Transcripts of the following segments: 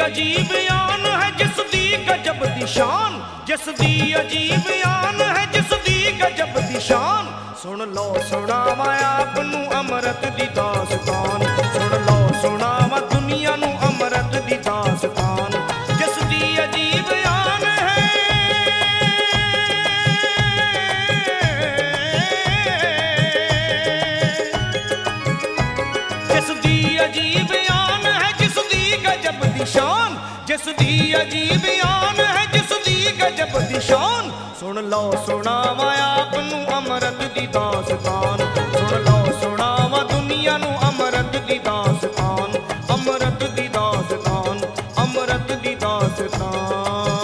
अजीब आन है जिस दी गजब दी शान, जिस दी अजीब आन है जिस दी गजब दी शान। सुन लो सुनावा आप नू अमृत दी दास्तान, सुन लो सुनावा दुनिया नू अमृत दी दास्तान। जिस दी अजीब आन है, जिस दी अजीब आन है जिस दी गजब दी शान, जिस दी अजीब आन है जिस दी गजब दी शान। सुन लो सुनावा आप नू अमृत दी दास्तान, सुन लो सुनावा दुनिया नू अमृत दी दास्तान, अमृत दी दास्तान, अमृत दी दास्तान।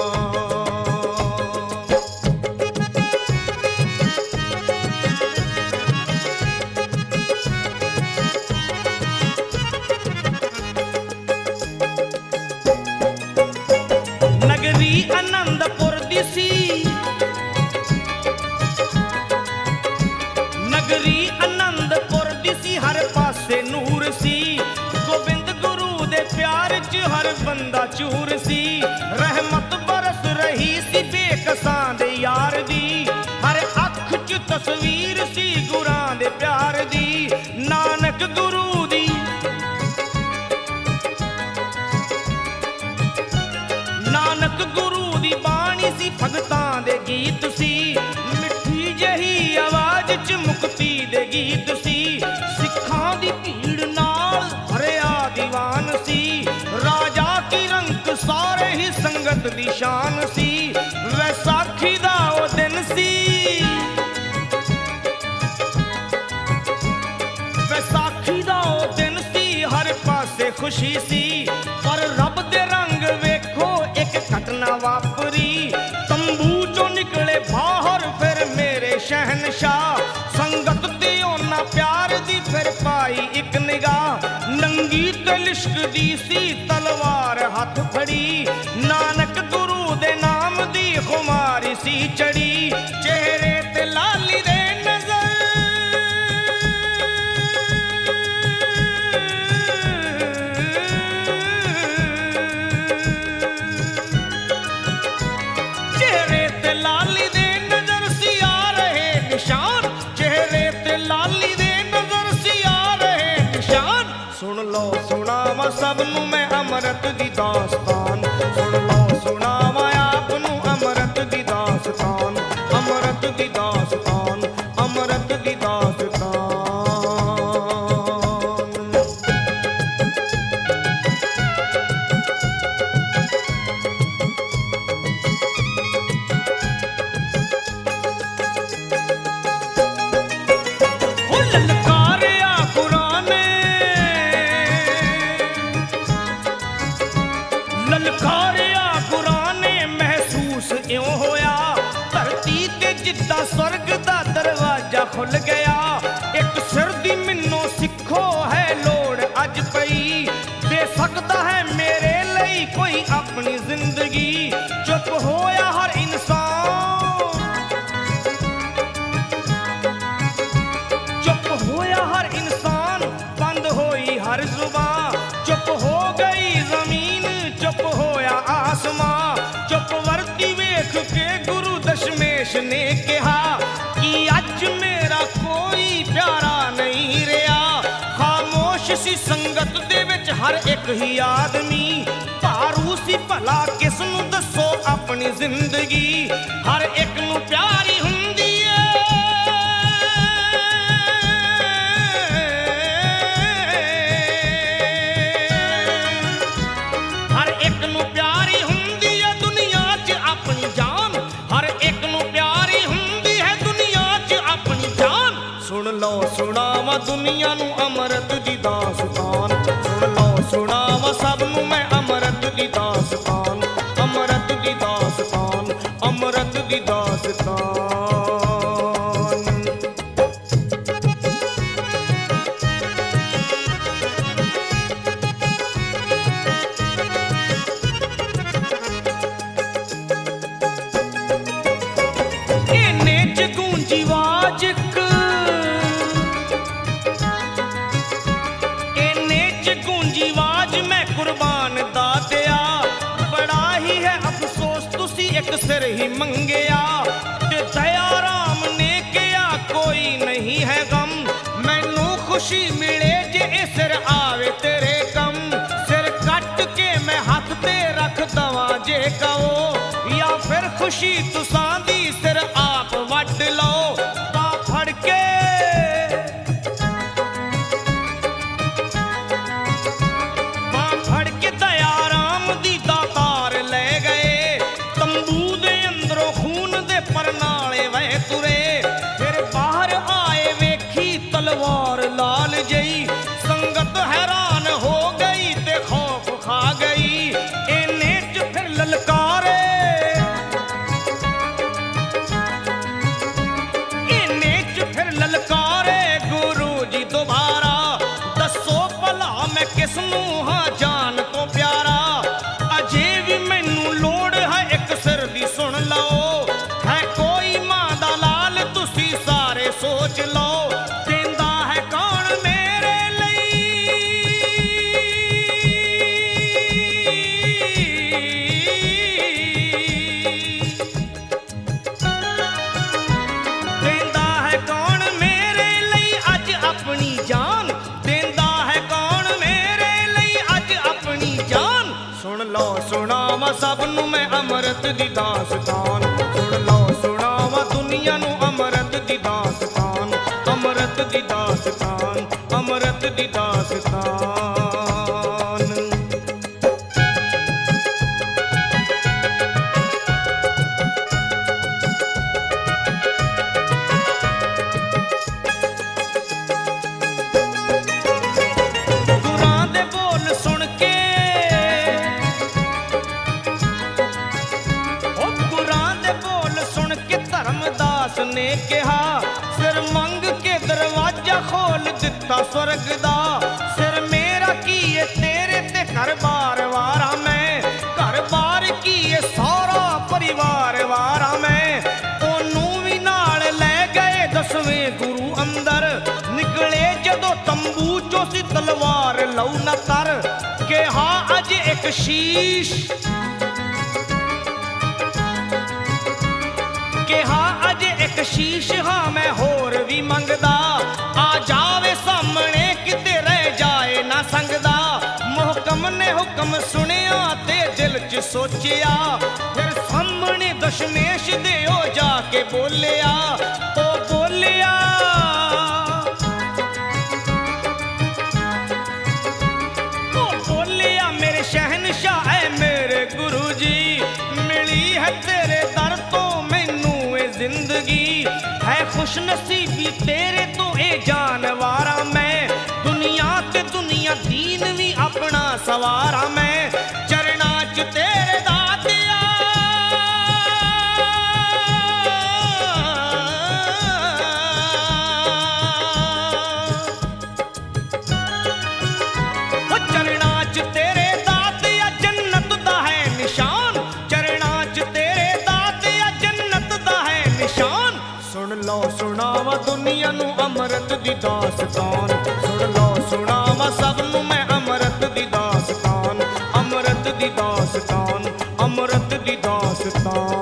नगरी आनंदपुर दी सी, नगरी आनंदपुर दी सी, हर पासे नूर सी। गोबिंद गुरु दे प्यार च हर बंदा चूर सी। रहमत बरस रही सी बेकसां दे यार दी, हर अख च तस्वीर सी गुरां दे प्यार दी। नानक गुरु दी, नानक गुरु दी बाणी सी, भगतां दे गीत सी। मिठी जही आवाज च मुक्ति दे गीत सी। सिखां दी भीड़ नाल भरिया दीवान सी। राजा की रंक सारे ही संगत दी शान सी। वैसाखी दा ओ दिन सी, वैसाखी दा ओ दिन सी, हर पासे खुशी सी। पर रब दे रंग वेखो एक घटना वापरी। तंबू चों निकले बाहर फिर मेरे शहनशाह। संगत ते ओना प्यार दी फिर पाई एक निगाह। नंगी ते लिश्क दी सी तलवार हथ फड़ी। नानक गुरु दे नाम दी खुमारी सी चढ़ी। चेहरे ते लाली दे नजर, चेहरे ते लाली दे नजर सी आ रहे निशान, चेहरे ते लाली दे नजर सी आ रहे निशान। सुन लो सुनावा सब नू मैं अमृत दी दास्तान, सुन लो सुनावा आप नू अमृत दी दास्तान, अमृत दी दास्तान, अमृत दी दास्तान। ललकारिया कुराने, ललकारिया कुराने महसूस इउं होया। धरती ते जिद्दां स्वर्ग दा दरवाजा खुल गया। एक सिर दी मिन्नो सिखो है लोड़ अज पई। दे सकदा है मेरे लई कोई अपनी जिंदगी। चुप होया हर इंसान, चुप होया हर इंसान, बंद होई हर जुबान। चुप हो गई जमीन, चुप होया आसमां। चुप वरती वेख के गुरु दशमेश ने कहा कि अज मेरा कोई प्यारा नहीं रहा। खामोश सी संगत दे विच हर एक ही आदमी। भारू सी भला किस नू दसो अपनी जिंदगी। हर एक नू प्यारी हुंदी है, हर एक नू प्यारी हुंदी है दुनिया च अपनी जान। हर एक नू प्यारी हुंदी है दुनिया च अपनी जान। सुन लो सुनावा दुनिया नू अमृत दी दास्तान, सुन लो सुनावा सब नू मैं अमृत दी दास्तान, अमृत दी दास्तान, अमृत दी दास्तान। इन्ने च गूंजी वाज ਸਿਰ ਹੀ ਮੰਗਿਆ ਤੇ ਦਇਆ ਰਾਮ ਨੇ ਕਿਹਾ ਕੋਈ ਨਹੀਂ ਹੈ ਗਮ ਮੈਨੂੰ ਖੁਸ਼ੀ ਮਿਲੇ ਜੇ ਇਹ ਸਿਰ ਆਵੇ ਤੇਰੇ ਕੰਮ ਸਿਰ ਕੱਟ ਕੇ ਮੈਂ ਹੱਥ ਤੇ ਰੱਖ ਦਵਾਂ ਜੇ ਕਹੋ ਜਾਂ ਫਿਰ ਖੁਸ਼ੀ ਤੁਸਾਂ ਦੀ ਸਿਰ ਆਪ ਵੱਢ ਲਓ ਤਾਂ ਫੜ ਕੇ ਦਇਆ ਰਾਮ ਦੀ ਦਾਤਾਰ ਲੈ ਗਏ ਤੰਬੂ ਦੇ ਅੰਦਰੋਂ ਖੂਨ ਦੇ ਪਰਨਾਲੇ ਵਹਿ ਤੁਰੇ ਫਿਰ ਬਾਹਰ ਆਏ ਵੇਖੀ ਤਲਵਾਰ ਲਾਲ ਜਈ ਸੰਗਤ ਹੈਰਾਨ ਹੋ ਗਈ ਤੇ ਖੌਫ ਖਾ ਗਈ ਇਹਨੇ ਚ ਫਿਰ ਲਲਕਾਰੇ ਇਹਨੇ ਚ ਫਿਰ ਲਲਕਾਰੇ ਗੁਰੂ ਜੀ ਦੁਬਾਰਾ ਦੱਸੋ ਭਲਾ ਮੈਂ ਕਿਸ ਨੂੰ ਹਾਂ ਜਾਨ ਤੋਂ ਪਿਆਰਾ ਅਜੇ ਵੀ ਮੈਨੂੰ ਲੋੜ ਹੈ ਇੱਕ ਸਿਰ ਦੀ ਸੁਣ ਲਓ ਹੈ ਕੋਈ ਮਾਂ ਦਾ ਲਾਲ ਤੁਸੀਂ ਸਾਰੇ ਸੋਚ ਲਓ ਦਿੰਦਾ ਹੈ ਕੌਣ ਮੇਰੇ ਲਈ ਦਿੰਦਾ ਹੈ ਕੌਣ ਮੇਰੇ ਲਈ ਅੱਜ ਆਪਣੀ ਜਾਨ ਦਿੰਦਾ ਹੈ ਕੌਣ ਮੇਰੇ ਲਈ ਅੱਜ ਆਪਣੀ ਜਾਨ ਸੁਣ ਲਓ ਸੁਣਾਵਾਂ ਸਭ ਨੂੰ ਮੈਂ ਅੰਮ੍ਰਿਤ ਦੀ ਦਾਸਤਾਨ ਸੁਣ ਲਓ ਸੁਣਾਵਾਂ ਦੁਨੀਆ ਨੂੰ ਅੰਮ੍ਰਿਤ ਦੀ ਦਾਸਤਾਨ ਅੰਮ੍ਰਿਤ ਦੀ ਦਾਸਤਾਨ ਅੰਮ੍ਰਿਤ ਦੀ ਦਾਸਤਾਨ ਗੁਰਾਂ ਦੇ ਬੋਲ ਸੁਣ ਕੇ ਧਰਮਦਾਸ ਨੇ ਕਿਹਾ ਸਿਰ ਮੰਗ ਕੇ ਦਰਵਾਜ਼ਾ ਖੋਲ ਦਿੱਤਾ ਸਵਰਗ ਦਾ ਸਿਰ ਮੇਰਾ ਕੀ ਏ ਤੇਰੇ ਤੇ ਘਰ-ਬਾਰ ਵਾਰਾ ਮੈਂ ਘਰ-ਬਾਰ ਕੀ ਏ ਸਾਰਾ ਪਰਿਵਾਰ ਵਾਰਾ ਮੈਂ ਉਹਨੂੰ ਵੀ ਨਾਲ ਲੈ ਗਏ 10ਵੇਂ ਗੁਰੂ ਅੰਦਰ ਨਿਕਲੇ ਜਦੋਂ ਤੰਬੂ ਚੋਂ ਸੀ ਤਲਵਾਰ ਲਊ ਨਾ ਤਰ ਕਿਹਾ ਅੱਜ ਇੱਕ ਸ਼ੀਸ਼ ਕਿਹਾ ਅਜੇ ਇੱਕ ਸ਼ੀਸ਼ ਹਾਂ ਮੈਂ ਹੋਰ ਵੀ ਮੰਗਦਾ ਆ ਜਾਵੇ ਸਾਹਮਣੇ ਕਿਤੇ ਰਹਿ ਜਾਏ ਨਾ ਸੰਗਦਾ ਮੁਹਕਮ ਨੇ ਹੁਕਮ ਸੁਣਿਆ ਤੇ ਦਿਲ 'ਚ ਸੋਚਿਆ ਫਿਰ ਸਾਹਮਣੇ ਦਸ਼ਮੇਸ਼ ਦੇ ਉਹ ਜਾ ਕੇ ਬੋਲਿਆ ਉਹ ਬੋਲਿਆ ਮੇਰੇ ਸ਼ਹਿਨਸ਼ਾਹ ਐ ਮੇਰੇ ਗੁਰੂ ਜੀ ਮਿਲੀ ਹੈ ਤੇਰੇ ਦਰ ਤੋਂ ਜ਼ਿੰਦਗੀ ਹੈ ਖੁਸ਼ ਨਸੀਬੀ ਤੇਰੇ ਤੋਂ ਇਹ ਜਾਨਵਾਰਾ ਮੈਂ ਦੁਨੀਆ ਤੇ ਦੁਨੀਆ ਦੀਨ ਵੀ ਆਪਣਾ ਸਵਾਰਾ ਮੈਂ ਚਰਨਾਂ 'ਚ ਤੇਰੇ ਦਾਤਿਆ ਉਹ ਚਰਨਾਂ 'ਚ ਤੇਰੇ ਦਾਤਿਆ ਜੰਨਤ ਦਾ ਹੈ ਨਿਸ਼ਾਨ ਚਰਨਾਂ 'ਚ ਤੇਰੇ ਦਾਤਿਆ ਜੰਨਤ ਦਾ ਹੈ ਨਿਸ਼ਾਨ ਸੁਣ ਲਓ ਸੁਣਾਵਾਂ ਦੁਨੀਆ ਨੂੰ ਅੰਮ੍ਰਿਤ ਦੀ ਦਾਸਤਾਨ ਸੁਣ ਲਓ ਸੁਣਾਵਾਂ ਸਭ ਨੂੰ ਮੈਂ ਅੰਮ੍ਰਿਤ ਦੀ ਦਾਸਤਾਨ ਅੰਮ੍ਰਿਤ ਦੀ ਦਾਸਤਾਨ ਅੰਮ੍ਰਿਤ ਦੀ ਦਾਸਤਾਨ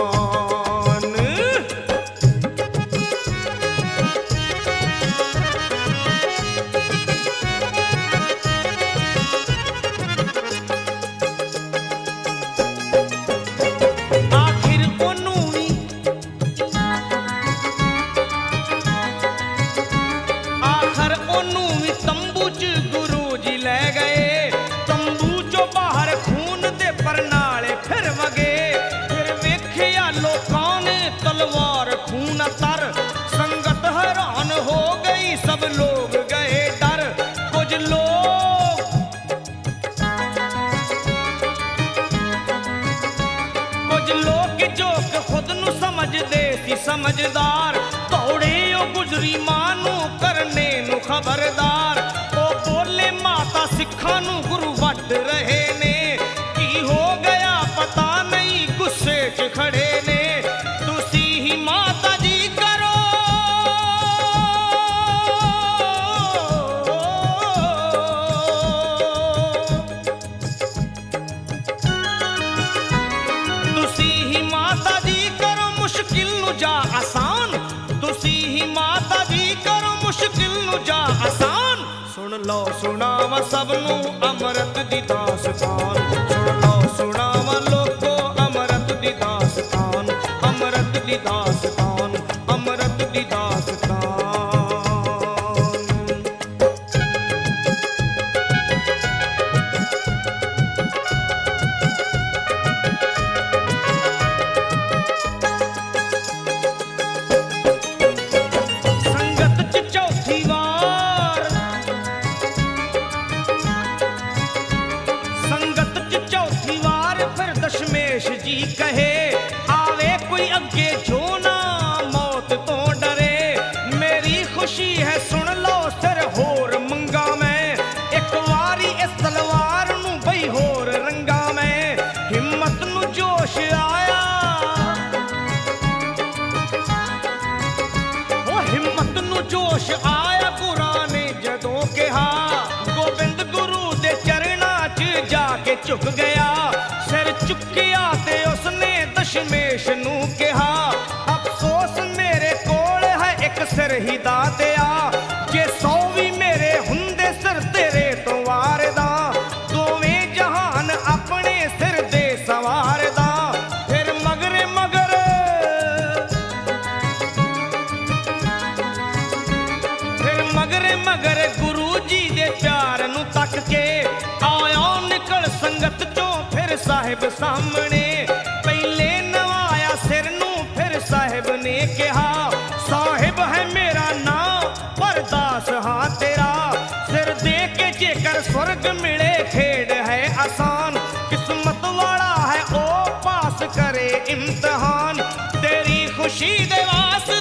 ਤਰ ਸੰਗਤ ਹੈਰਾਨ ਹੋ ਗਈ ਸਭ ਲੋਗ ਗਏ ਡਰ ਕੁਝ ਲੋਕ ਜੋ ਕਿ ਖੁਦ ਨੂੰ ਸਮਝਦੇ ਸੀ ਸਮਝਦਾਰ ਦੌੜੇ ਉਹ ਗੁਜ਼ਰੀ ਮਾਂ ਨੂੰ ਕਰਨੇ ਨੂੰ ਖਬਰਦਾਰ ਉਹ ਬੋਲੇ ਮਾਤਾ ਸਿੱਖਾਂ ਨੂੰ ਗੁਰੂ ਵੱਢ ਰਹੇ ਨੇ ਕੀ ਹੋ ਗਿਆ ਪਤਾ ਨਹੀਂ ਗੁੱਸੇ 'ਚ ਖੜੇ ਨੇ ਤੁਸੀਂ ਹੀ ਮਾਤਾ ਜੀ ਕਰੋ ਤੁਸੀਂ ਹੀ ਮਾਤਾ ਲਓ ਸੁਣਾਵਾਂ ਸਭ ਨੂੰ ਅੰਮ੍ਰਿਤ ਦੀ ਦਾਸਤਾਨ, ਸੁਣ ਲਓ ਸੁਣਾਵਾਂ ਲੋਕੋ ਅੰਮ੍ਰਿਤ ਦੀ ਦਾਸਤਾਨ, ਅੰਮ੍ਰਿਤ ਦੀ ਦਾਸਤਾਨ, ਅੰਮ੍ਰਿਤ ਦੀ ਦਾਸਤਾਨ। ਦਸ਼ਮੇਸ਼ ਜੀ ਕਹੇ ਆਵੇ ਕੋਈ ਅੱਗੇ ਜੋ ਨਾ ਮੌਤ ਤੋਂ ਡਰੇ, ਮੇਰੀ ਖੁਸ਼ੀ ਹੈ ਸੁਣ ਲਓ ਸਿਰ ਹੋਰ ਮੰਗਾ ਮੈਂ, ਇੱਕ ਵਾਰੀ ਇਸ ਤਲਵਾਰ ਨੂੰ ਬਈ ਹੋਰ ਰੰਗਾ ਮੈਂ। ਹਿੰਮਤ ਨੂੰ ਜੋਸ਼ ਆਇਆ, ਉਹ ਹਿੰਮਤ ਨੂੰ ਜੋਸ਼ ਆਇਆ ਗੁਰਾਂ ਨੇ ਜਦੋਂ ਕਿਹਾ, ਗੋਬਿੰਦ ਗੁਰੂ ਦੇ ਚਰਨਾਂ 'ਚ ਜਾ ਕੇ ਝੁਕ ਗਿਆ, ਸਿਰ ਚੁੱਕਿਆ ਤੇ ਉਸਨੇ ਦਸ਼ਮੇਸ਼ ਨੂੰ ਕਿਹਾ, ਅਫਸੋਸ ਮੇਰੇ ਕੋਲ ਹੈ ਇੱਕ ਸਿਰ ਹੀ ਦਾਤਿਆ, ਜੇ 100 ਵੀ ਮੇਰੇ ਹੁੰਦੇ ਸਿਰ ਤੇਰੇ ਤੋਂ ਵਾਰਦਾ, ਦੋਵੇਂ ਜਹਾਨ ਆਪਣੇ ਸਿਰ ਦੇ ਸਵਾਰਦਾ। ਫਿਰ ਮਗਰ ਮਗਰ ਫਿਰ ਮਗਰ ਮਗਰ ਗੁਰੂ ਜੀ ਦੇ ਪਿਆਰ ਨੂੰ ਤੱਕ ਕੇ ਆਇਆ ਨਿਕਲ ਸੰਗਤ ਚੋਂ ਫਿਰ ਸਾਹਿਬ ਸਾਹਮਣੇ, ਪਹਿਲੇ ਨਵਾਇਆ ਸਿਰ ਨੂੰ ਫਿਰ ਸਾਹਿਬ ਨੇ ਕਿਹਾ, ਸਾਹਿਬ ਹੈ ਮੇਰਾ ਨਾਂ ਪਰ ਦਾਸ ਹਾਂ ਤੇਰਾ, ਸਿਰ ਦੇ ਕੇ ਜੇਕਰ ਸਵਰਗ ਮਿਲੇ ਖੇਡ ਹੈ ਆਸਾਨ, ਕਿਸਮਤ ਵਾਲਾ ਹੈ ਉਹ ਪਾਸ ਕਰੇ ਇਮਤਿਹਾਨ, ਤੇਰੀ ਖੁਸ਼ੀ ਦੇ ਵਾਸਤੇ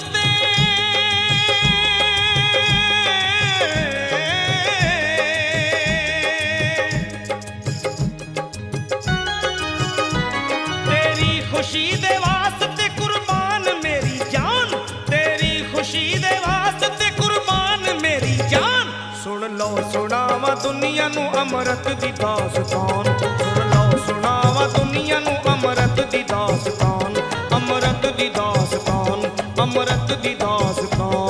ਖੁਸ਼ੀ ਦੇ ਵਾਸਤੇ ਕੁਰਬਾਨ ਮੇਰੀ ਜਾਨ, ਤੇਰੀ ਖੁਸ਼ੀ ਦੇ ਵਾਸਤੇ ਕੁਰਬਾਨ ਮੇਰੀ ਜਾਨ। ਸੁਣ ਲਓ ਸੁਣਾਵਾਂ ਦੁਨੀਆ ਨੂੰ ਅੰਮ੍ਰਿਤ ਦੀ ਦਾਸਤਾਨ, ਸੁਣ ਲਓ ਸੁਣਾਵਾਂ ਦੁਨੀਆ ਨੂੰ ਅੰਮ੍ਰਿਤ ਦੀ ਦਾਸਤਾਨ, ਅੰਮ੍ਰਿਤ ਦੀ ਦਾਸਤਾਨ, ਅੰਮ੍ਰਿਤ ਦੀ ਦਾਸਤਾਨ।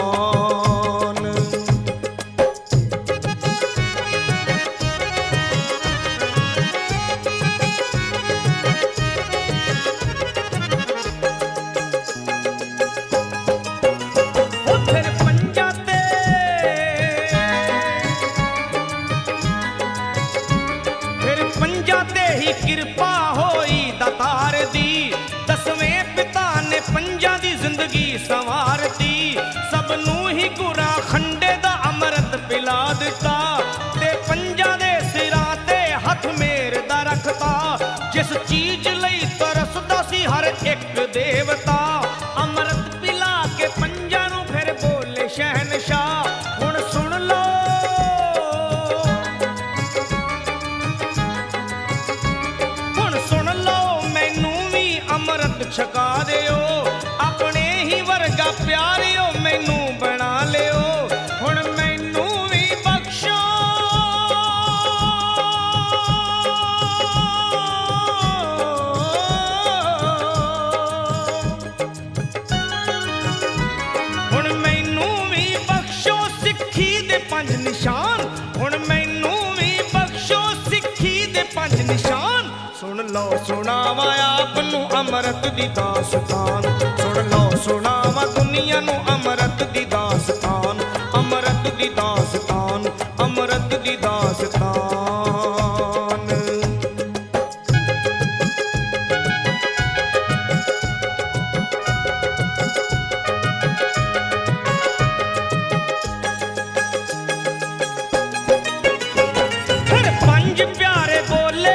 ਕਿਰਪਾ ਹੋਈ ਦਾਤਾਰ ਦੀ, 10ਵੇਂ ਪਿਤਾ ਨੇ ਪੰਜਾਂ ਦੀ ਜ਼ਿੰਦਗੀ ਸੰਵਾਰਤੀ, ਸਭ ਨੂੰ ਹੀ ਗੁਰਾਂ ਖੰਡੇ ਦਾ ਅੰਮ੍ਰਿਤ ਪਿਲਾ ਦਿੱਤਾ, ਤੇ ਪੰਜਾਂ ਦੇ ਸਿਰਾਂ ਤੇ ਹੱਥ ਮੇਰ ਦਾ ਰੱਖਤਾ, ਜਿਸ ਚੀਜ਼ ਲਈ ਤਰਸਦਾ ਸੀ ਹਰ ਇੱਕ ਦੇਵਤਾ, ਅੰਮ੍ਰਿਤ ਪਿਲਾ ਕੇ ਪੰਜਾਂ ਨੂੰ ਫਿਰ ਬੋਲੇ ਸ਼ਹਿਨਸ਼ਾਹ। ਹੁਣ ਸੁਣ ਲਓ ਅੰਮ੍ਰਿਤ ਛਕਾ ਦਿਓ, ਆਪਣੇ ਹੀ ਵਰਗਾ ਪਿਆਰਿਓ ਮੈਨੂੰ ਬਣਾ ਲਿਓ, ਹੁਣ ਮੈਨੂੰ ਵੀ ਬਖਸ਼ੋ, ਹੁਣ ਮੈਨੂੰ ਵੀ ਬਖਸ਼ੋ ਸਿੱਖੀ ਦੇ 5 ਨਿਸ਼ਾਨ, ਹੁਣ ਮੈਨੂੰ ਵੀ ਬਖਸ਼ੋ ਸਿੱਖੀ ਦੇ 5 ਨਿਸ਼ਾਨ। ਸੁਣ ਲਓ ਸੁਣਾਵਾਂ ਆਪ ਨੂੰ ਅੰਮ੍ਰਿਤ ਦੀ ਦਾਸਤਾਨ, ਸੁਣ ਲਓ ਸੁਣਾਵਾਂ ਦੁਨੀਆ ਨੂੰ ਅੰਮ੍ਰਿਤ ਦੀ ਦਾਸਤਾਨ, ਅੰਮ੍ਰਿਤ ਦੀ ਦਾਸਤਾਨ, ਅੰਮ੍ਰਿਤ ਦੀ ਦਾਸਤਾਨ। ਫਿਰ 5 ਪਿਆਰੇ ਬੋਲੇ,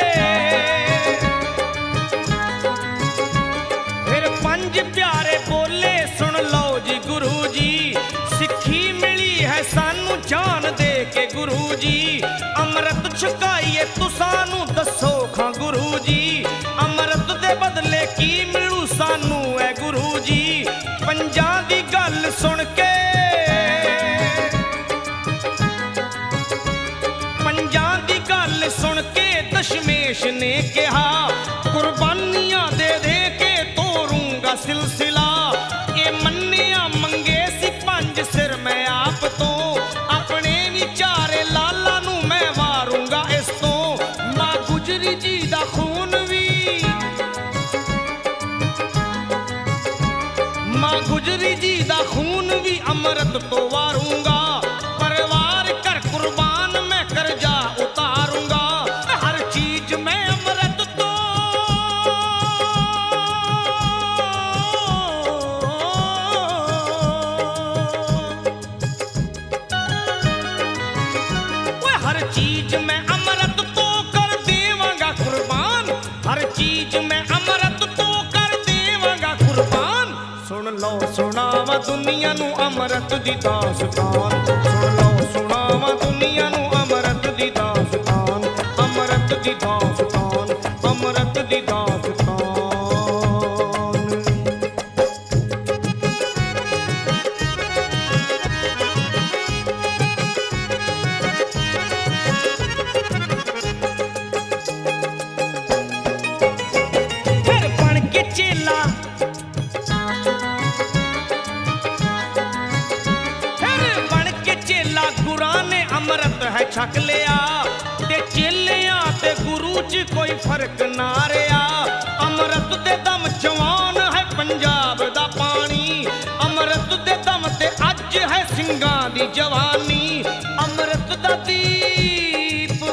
ਪਿਆਰੇ ਬੋਲੇ ਸੁਣ ਲਓ ਜੀ ਗੁਰੂ ਜੀ, ਸਿੱਖੀ ਮਿਲੀ ਹੈ ਸਾਨੂੰ ਜਾਨ ਦੇ ਕੇ ਗੁਰੂ ਜੀ, ਅੰਮ੍ਰਿਤ ਛਕਾਈਏ ਤੁਸਾਂ ਨੂੰ ਦੱਸੋ ਖਾਂ ਗੁਰੂ ਜੀ, ਅੰਮ੍ਰਿਤ ਦੇ ਬਦਲੇ ਕੀ ਮਿਲੂ ਸਾਨੂੰ ਐ ਗੁਰੂ ਜੀ। ਪੰਜਾਂ ਦੀ ਗੱਲ ਸੁਣ ਕੇ ਪੰਜਾਂ ਦੀ ਗੱਲ ਸੁਣ ਕੇ ਦਸ਼ਮੇਸ਼ ਨੇ ਕਿਹਾ, ਕੁਰਬਾਨੀਆਂ ਦੇ ਦੇ ਕੇ ਤੋਰੂੰਗਾ ਸਿਲਸਿਲਾ, ਇਹ ਮੰਨਿਆ ਮੰਗੇ ਸੀ 5 ਸਿਰ ਮੈਂ ਆਪ ਤੋਂ, ਆਪਣੇ ਵਿਚਾਰੇ अमृत तो वारूंगा, परिवार कर कुर्बान मैं कर्जा उतारूंगा। हर चीज में अमृत तो हर चीज में अमृत तो कर देवांगा कुर्बान, हर चीज में अमृत तो कर देवांगा कुर्बान। सुन लो सुनावा दुनिया नू अमृत दी दास्तान, सुन लो सुनावा दुनिया नू अमृत दी दास्तान, अमृत दी दास्तान, अमृत दी दास्तान। फिर बन के चेला, फिर बन के चेला गुरां ने अमृत है छक लिया, ते चेलियां ते गुरु च कोई फर्क ना रहा। अमृत दे दम जवान है पंजाब दा पानी, अमृत दे दम ते अज है सिंगां दी जवानी। अमृत दा दीप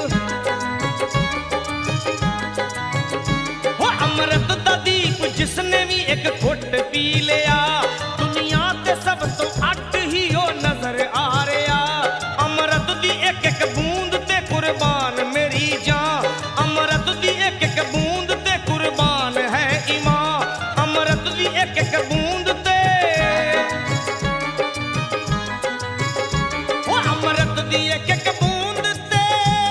हो, अमृत दा दीप जिसने भी एक घुट पी लिया, दुनिया ते सब तो अट ही हो नजर आ रहा। अमृत दी एक एक बूंद ते कुर्बान मेरी जान, अमृत दी एक एक बूंद ते कुर्बान है ईमान। अमृत दी एक एक बूंद ते ओ, अमृत दी एक एक बूंद ते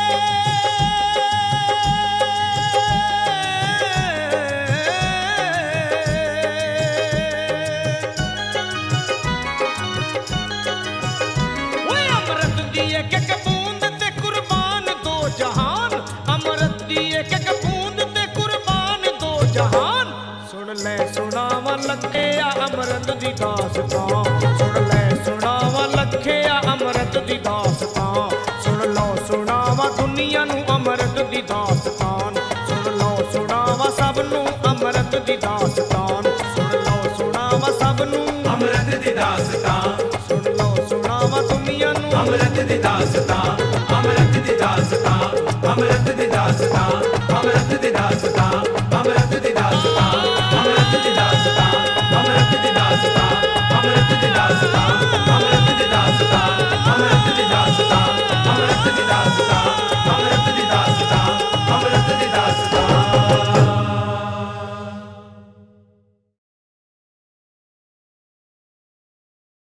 ओए अमृत दी एक एक बूंद ते कुर्बान दो जहान, अमृत दी एक एक बूंद ते कुर्बान दो जहान। सुन ले सुनावा लखिया अमृत दी दास्तान, सुन ले सुनावा लखिया अमृत दी दास्तान। सुन लो सुनावा दुनिया नू अमृत दी दास्तान, सुन लो सुनावा सब नू अमृत दी दास्तान, सुन लो सुनावा सब नू अमृत दी दास्तान, सुन लो सुनावा दुनिया नू अमृत दी दास्तान।